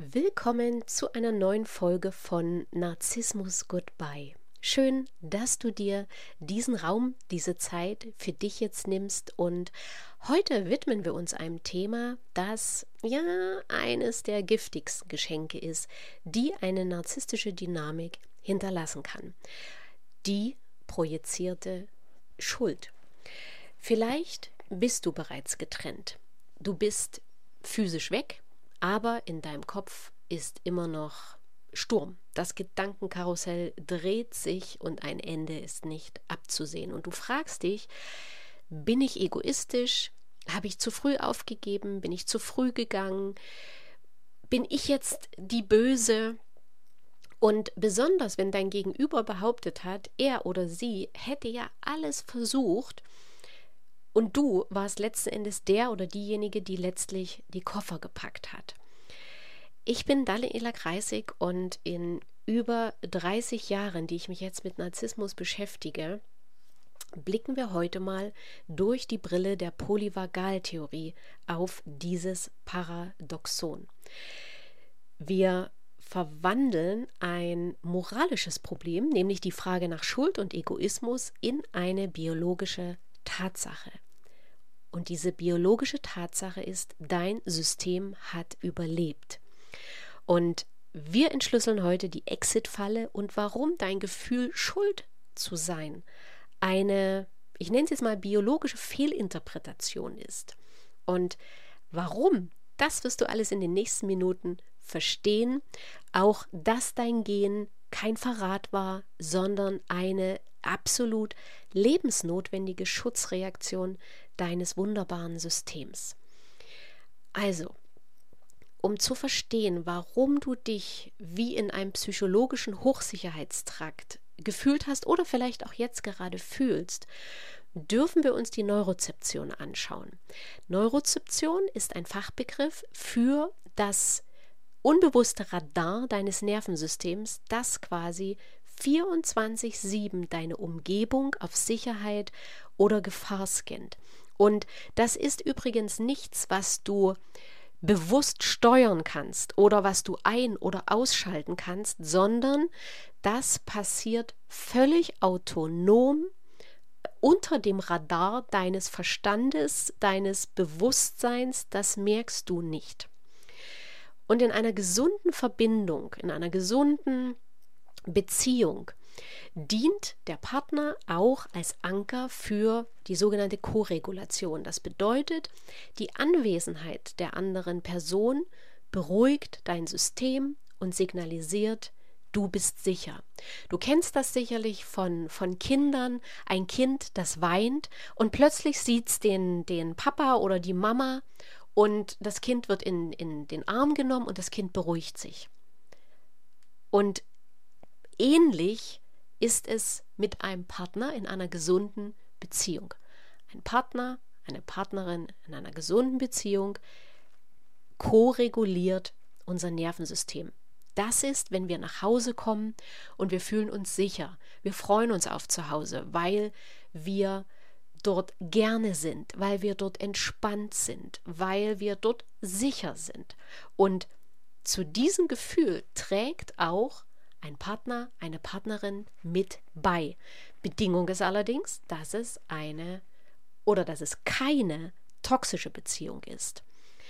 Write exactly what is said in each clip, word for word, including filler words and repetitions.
Willkommen zu einer neuen Folge von Narzissmus Goodbye. Schön, dass du dir diesen Raum, diese Zeit für dich jetzt nimmst, und heute widmen wir uns einem Thema, das ja eines der giftigsten Geschenke ist, die eine narzisstische Dynamik hinterlassen kann. Die projizierte Schuld. Vielleicht bist du bereits getrennt. Du bist physisch weg, aber in deinem Kopf ist immer noch Sturm. Das Gedankenkarussell dreht sich und ein Ende ist nicht abzusehen. Und du fragst dich, bin ich egoistisch? Habe ich zu früh aufgegeben? Bin ich zu früh gegangen? Bin ich jetzt die Böse? Und besonders, wenn dein Gegenüber behauptet hat, er oder sie hätte ja alles versucht, und du warst letzten Endes der oder diejenige, die letztlich die Koffer gepackt hat. Ich bin Daniela Kreisig und in über dreißig Jahren, die ich mich jetzt mit Narzissmus beschäftige, blicken wir heute mal durch die Brille der Polyvagaltheorie auf dieses Paradoxon. Wir verwandeln ein moralisches Problem, nämlich die Frage nach Schuld und Egoismus, in eine biologische Tatsache. Und diese biologische Tatsache ist, dein System hat überlebt. Und wir entschlüsseln heute die Exit-Falle und warum dein Gefühl, schuld zu sein, eine, ich nenne es jetzt mal, biologische Fehlinterpretation ist. Und warum, das wirst du alles in den nächsten Minuten verstehen. Auch, dass dein Gen kein Verrat war, sondern eine absolut lebensnotwendige Schutzreaktion deines wunderbaren Systems. Also, um zu verstehen, warum du dich wie in einem psychologischen Hochsicherheitstrakt gefühlt hast oder vielleicht auch jetzt gerade fühlst, dürfen wir uns die Neurozeption anschauen. Neurozeption ist ein Fachbegriff für das unbewusste Radar deines Nervensystems, das quasi vierundzwanzig sieben deine Umgebung auf Sicherheit oder Gefahr scannt. Und das ist übrigens nichts, was du bewusst steuern kannst oder was du ein- oder ausschalten kannst, sondern das passiert völlig autonom unter dem Radar deines Verstandes, deines Bewusstseins, das merkst du nicht. Und in einer gesunden Verbindung, in einer gesunden Beziehung dient der Partner auch als Anker für die sogenannte Koregulation. Das bedeutet, die Anwesenheit der anderen Person beruhigt dein System und signalisiert, du bist sicher. Du kennst das sicherlich von, von Kindern, ein Kind, das weint und plötzlich sieht es den, den Papa oder die Mama und das Kind wird in, in den Arm genommen und das Kind beruhigt sich. Und ähnlich ist es mit einem Partner in einer gesunden Beziehung. Ein Partner, eine Partnerin in einer gesunden Beziehung ko-reguliert unser Nervensystem. Das ist, wenn wir nach Hause kommen und wir fühlen uns sicher. Wir freuen uns auf zu Hause, weil wir dort gerne sind, weil wir dort entspannt sind, weil wir dort sicher sind. Und zu diesem Gefühl trägt auch ein Partner, eine Partnerin mit bei. Bedingung ist allerdings, dass es eine oder dass es keine toxische Beziehung ist.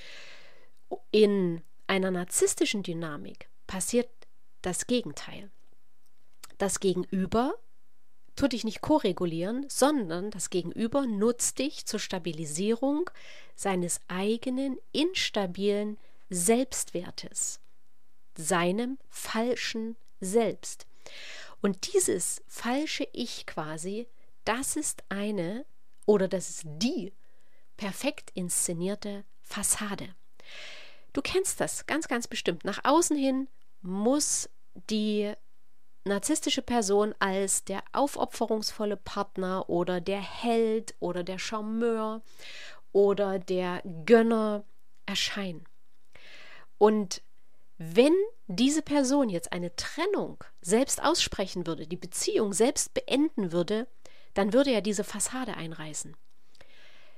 In einer narzisstischen Dynamik passiert das Gegenteil. Das Gegenüber tut dich nicht koregulieren, sondern das Gegenüber nutzt dich zur Stabilisierung seines eigenen instabilen Selbstwertes, seinem falschen Selbst. Und dieses falsche Ich quasi, das ist eine oder das ist die perfekt inszenierte Fassade. Du kennst das ganz, ganz bestimmt. Nach außen hin muss die narzisstische Person als der aufopferungsvolle Partner oder der Held oder der Charmeur oder der Gönner erscheinen. Und wenn diese Person jetzt eine Trennung selbst aussprechen würde, die Beziehung selbst beenden würde, dann würde er diese Fassade einreißen.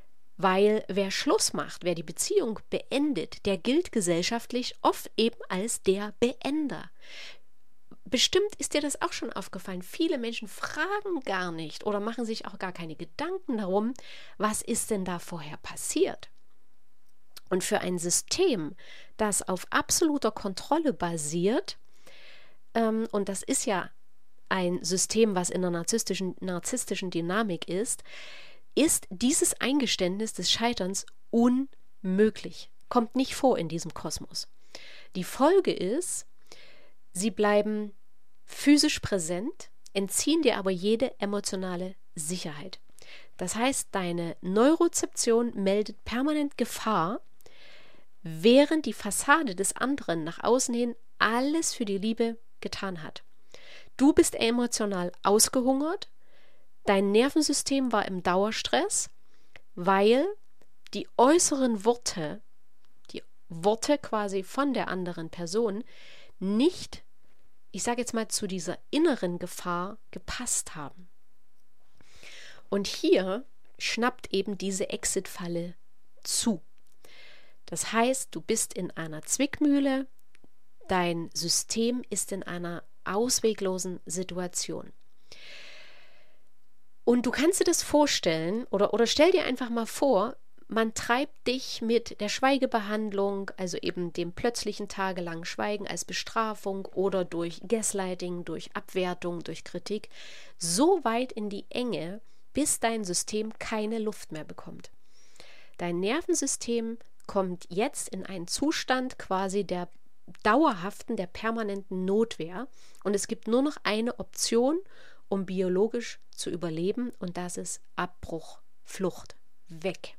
Weil wer Schluss macht, wer die Beziehung beendet, der gilt gesellschaftlich oft eben als der Beender. Bestimmt ist dir das auch schon aufgefallen. Viele Menschen fragen gar nicht oder machen sich auch gar keine Gedanken darum, was ist denn da vorher passiert. Und für ein System, das auf absoluter Kontrolle basiert, ähm, und das ist ja ein System, was in einer narzisstischen, narzisstischen Dynamik ist, ist dieses Eingeständnis des Scheiterns unmöglich. Kommt nicht vor in diesem Kosmos. Die Folge ist, sie bleiben physisch präsent, entziehen dir aber jede emotionale Sicherheit. Das heißt, deine Neurozeption meldet permanent Gefahr, während die Fassade des anderen nach außen hin alles für die Liebe getan hat. Du bist emotional ausgehungert, dein Nervensystem war im Dauerstress, weil die äußeren Worte, die Worte quasi von der anderen Person nicht, ich sage jetzt mal, zu dieser inneren Gefahr gepasst haben. Und hier schnappt eben diese Exit-Falle zu. Das heißt, du bist in einer Zwickmühle, dein System ist in einer ausweglosen Situation. Und du kannst dir das vorstellen, oder, oder stell dir einfach mal vor, man treibt dich mit der Schweigebehandlung, also eben dem plötzlichen tagelangen Schweigen als Bestrafung oder durch Gaslighting, durch Abwertung, durch Kritik, so weit in die Enge, bis dein System keine Luft mehr bekommt. Dein Nervensystem kommt jetzt in einen Zustand quasi der dauerhaften, der permanenten Notwehr und es gibt nur noch eine Option, um biologisch zu überleben, und das ist Abbruch, Flucht, weg.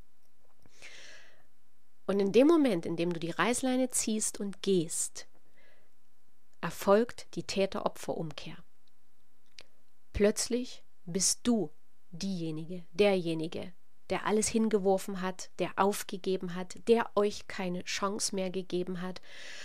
Und in dem Moment, in dem du die Reißleine ziehst und gehst, erfolgt die Täter-Opfer-Umkehr. Plötzlich bist du diejenige, derjenige, der alles hingeworfen hat, der aufgegeben hat, der euch keine Chance mehr gegeben hat.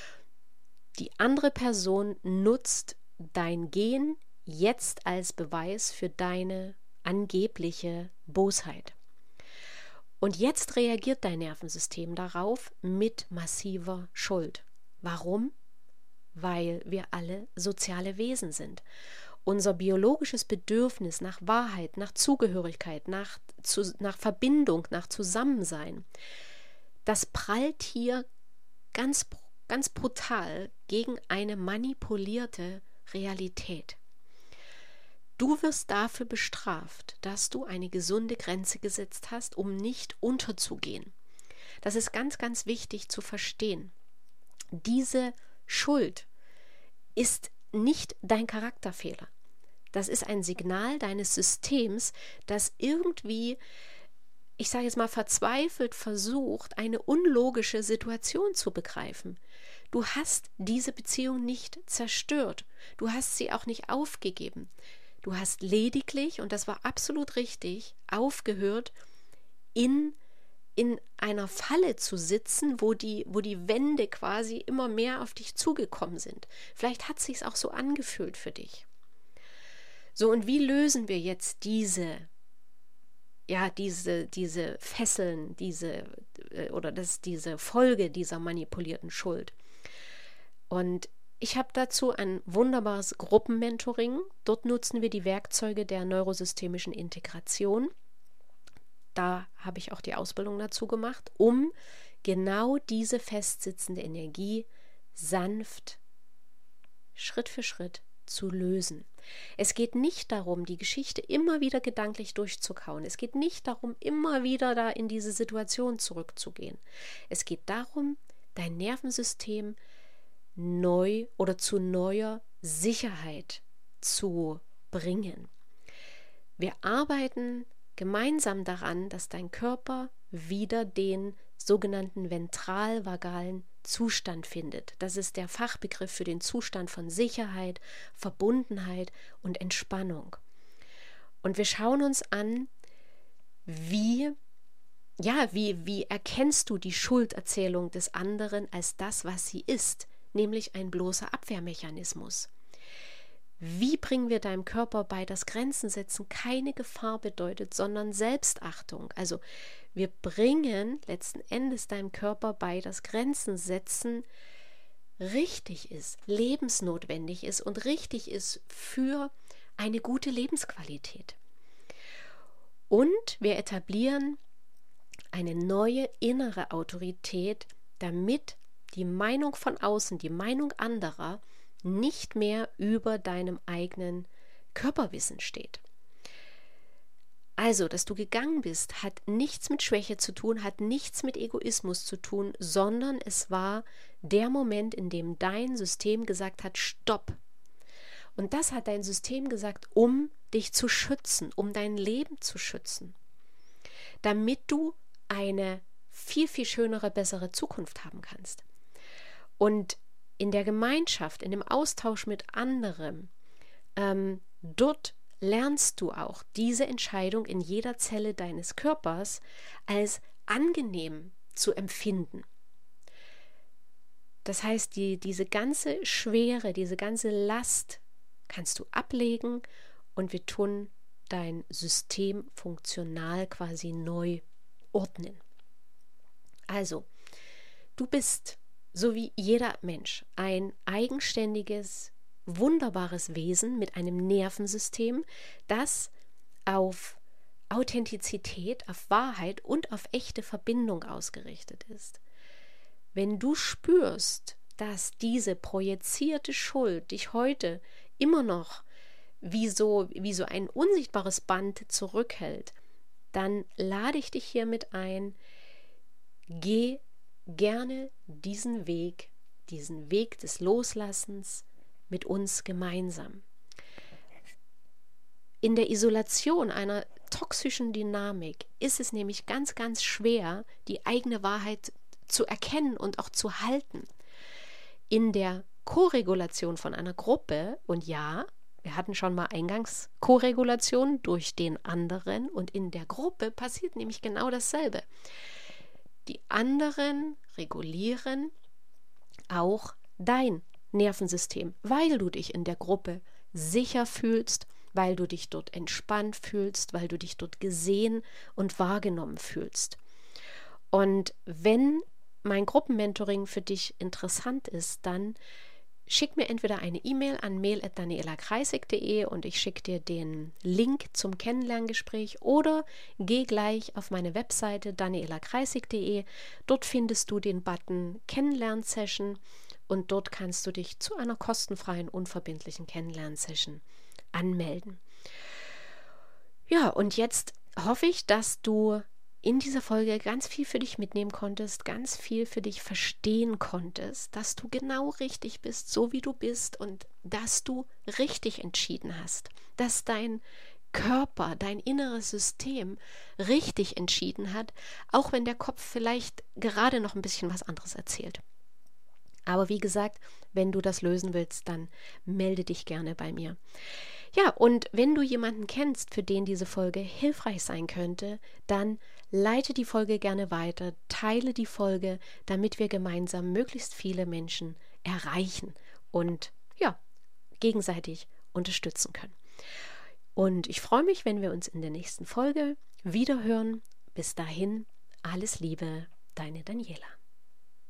Die andere Person nutzt dein Gehen jetzt als Beweis für deine angebliche Bosheit. Und jetzt reagiert dein Nervensystem darauf mit massiver Schuld. Warum? Weil wir alle soziale Wesen sind. Unser biologisches Bedürfnis nach Wahrheit, nach Zugehörigkeit, nach, zu, nach Verbindung, nach Zusammensein, das prallt hier ganz, ganz brutal gegen eine manipulierte Realität. Du wirst dafür bestraft, dass du eine gesunde Grenze gesetzt hast, um nicht unterzugehen. Das ist ganz, ganz wichtig zu verstehen. Diese Schuld ist nicht dein Charakterfehler. Das ist ein Signal deines Systems, das irgendwie, ich sage jetzt mal, verzweifelt versucht, eine unlogische Situation zu begreifen. Du hast diese Beziehung nicht zerstört. Du hast sie auch nicht aufgegeben. Du hast lediglich, und das war absolut richtig, aufgehört, in, in einer Falle zu sitzen, wo die, wo die Wände quasi immer mehr auf dich zugekommen sind. Vielleicht hat es sich auch so angefühlt für dich. So, und wie lösen wir jetzt diese, ja, diese, diese Fesseln, diese, oder das, diese Folge dieser manipulierten Schuld? Und ich habe dazu ein wunderbares Gruppenmentoring. Dort nutzen wir die Werkzeuge der neurosystemischen Integration. Da habe ich auch die Ausbildung dazu gemacht, um genau diese festsitzende Energie sanft, Schritt für Schritt zu lösen. Es geht nicht darum, die Geschichte immer wieder gedanklich durchzukauen. Es geht nicht darum, immer wieder da in diese Situation zurückzugehen. Es geht darum, dein Nervensystem neu oder zu neuer Sicherheit zu bringen. Wir arbeiten gemeinsam daran, dass dein Körper wieder den sogenannten ventralvagalen Zustand findet. Das ist der Fachbegriff für den Zustand von Sicherheit, Verbundenheit und Entspannung. Und wir schauen uns an, wie, ja, wie, wie erkennst du die Schulderzählung des anderen als das, was sie ist, nämlich ein bloßer Abwehrmechanismus. Wie bringen wir deinem Körper bei, dass Grenzen setzen keine Gefahr bedeutet, sondern Selbstachtung? Also Wir bringen letzten Endes deinem Körper bei, dass Grenzen setzen richtig ist, lebensnotwendig ist und richtig ist für eine gute Lebensqualität. Und wir etablieren eine neue innere Autorität, damit die Meinung von außen, die Meinung anderer nicht mehr über deinem eigenen Körperwissen steht. Also, dass du gegangen bist, hat nichts mit Schwäche zu tun, hat nichts mit Egoismus zu tun, sondern es war der Moment, in dem dein System gesagt hat, stopp. Und das hat dein System gesagt, um dich zu schützen, um dein Leben zu schützen, damit du eine viel, viel schönere, bessere Zukunft haben kannst. Und in der Gemeinschaft, in dem Austausch mit anderen, ähm, dort lernst du auch diese Entscheidung in jeder Zelle deines Körpers als angenehm zu empfinden. Das heißt, die, diese ganze Schwere, diese ganze Last kannst du ablegen und wir tun dein System funktional quasi neu ordnen. Also, du bist, so wie jeder Mensch, ein eigenständiges, wunderbares Wesen mit einem Nervensystem, das auf Authentizität, auf Wahrheit und auf echte Verbindung ausgerichtet ist. Wenn du spürst, dass diese projizierte Schuld dich heute immer noch wie so, wie so ein unsichtbares Band zurückhält, dann lade ich dich hiermit ein, geh gerne diesen Weg, diesen Weg des Loslassens mit uns gemeinsam. In der Isolation einer toxischen Dynamik ist es nämlich ganz, ganz schwer, die eigene Wahrheit zu erkennen und auch zu halten. In der Koregulation von einer Gruppe, und ja, wir hatten schon mal eingangs Koregulation durch den anderen, und in der Gruppe passiert nämlich genau dasselbe. Die anderen regulieren auch dein Nervensystem, weil du dich in der Gruppe sicher fühlst, weil du dich dort entspannt fühlst, weil du dich dort gesehen und wahrgenommen fühlst. Und wenn mein Gruppenmentoring für dich interessant ist, dann schick mir entweder eine E-Mail an mail at daniela kreisig punkt de und ich schicke dir den Link zum Kennenlerngespräch oder geh gleich auf meine Webseite daniela kreisig punkt de. Dort findest du den Button Kennenlernsession und dort kannst du dich zu einer kostenfreien, unverbindlichen Kennenlernsession anmelden. Ja, und jetzt hoffe ich, dass du in dieser Folge ganz viel für dich mitnehmen konntest, ganz viel für dich verstehen konntest, dass du genau richtig bist, so wie du bist und dass du richtig entschieden hast, dass dein Körper, dein inneres System richtig entschieden hat, auch wenn der Kopf vielleicht gerade noch ein bisschen was anderes erzählt. Aber wie gesagt, wenn du das lösen willst, dann melde dich gerne bei mir. Ja, und wenn du jemanden kennst, für den diese Folge hilfreich sein könnte, dann leite die Folge gerne weiter, teile die Folge, damit wir gemeinsam möglichst viele Menschen erreichen und ja, gegenseitig unterstützen können. Und ich freue mich, wenn wir uns in der nächsten Folge wiederhören. Bis dahin, alles Liebe, deine Daniela.